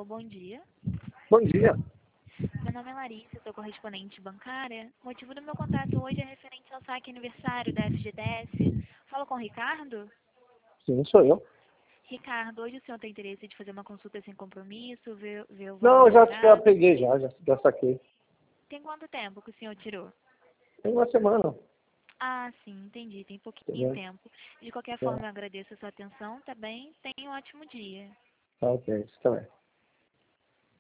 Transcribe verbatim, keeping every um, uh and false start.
bom dia. Bom dia. Meu nome é Larissa, sou correspondente bancária. O motivo do meu contato hoje é referente ao saque aniversário da F G T S. Falo com o Ricardo? Sim, sou eu. Ricardo, hoje o senhor tem interesse de fazer uma consulta sem compromisso, ver, ver o Não, valor eu já, já liberado? peguei já, já, já saquei. Tem quanto tempo que o senhor tirou? Tem uma semana. Ah, sim, entendi. Tem pouquinho Entendeu? tempo. De qualquer É. forma, eu agradeço a sua atenção, tá bem? Tenha um ótimo dia. Tá, ok, isso também.